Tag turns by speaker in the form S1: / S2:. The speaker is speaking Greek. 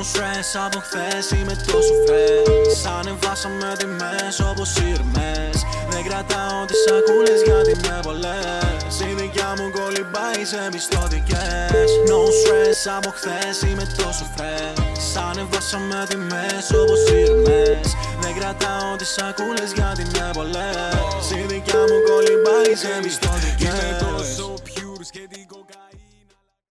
S1: stress, από χθες είμαι τόσο fresh. Ανεβάσαμε τιμές όπως σύρμες. Δεν κρατάω τις σακούλες γιατί με πολλές. Η δικιά μου κολυμπάει σε πιστωτικές. No stress, από χθες είμαι τόσο fresh. Ανεβάσαμε τιμές όπως σύρμες. Δεν κρατάω τις σακούλες γιατί με πολλές. Η δικιά μου κολυμπάει σε πιστωτικές.